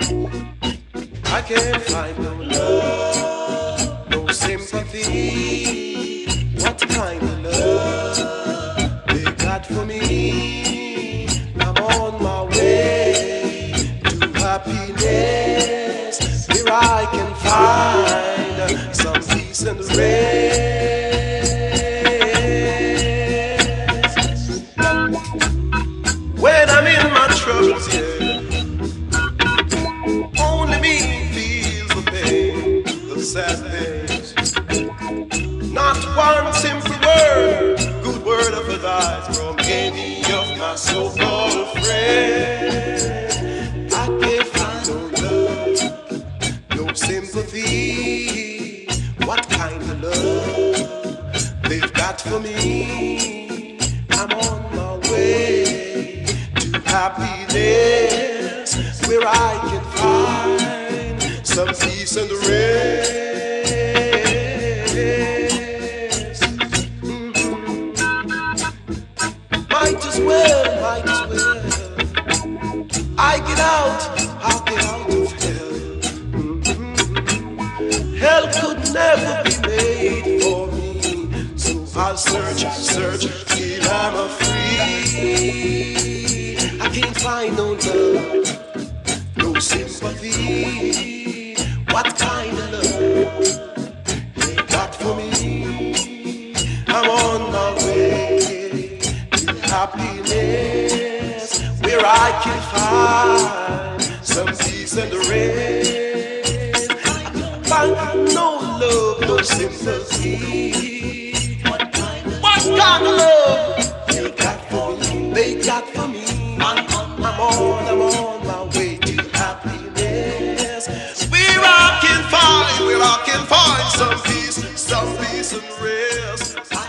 I can't find no love, no sympathy. What kind of love they got for me? I'm on my way to happiness, where I can find some peace and rest. When I'm in my troubles, yeah. Sad things. Not one simple word, good word of advice from any of my so-called friends. I can't find no love, no sympathy. What kind of love they've got for me? I'm on my way to happiness, where I can find some peace and rest. Might as well. I get out, I'll get out of hell. Hell could never be made for me, so I'll search till I'm free. I can't find no love, no sympathy. What kind of love they got for me? I'm on my way to happiness, where I can find some peace and rest. I can find no love, no sympathy. What kind of love they got for me? I'm on my way to happiness, where I can find some peace and rest.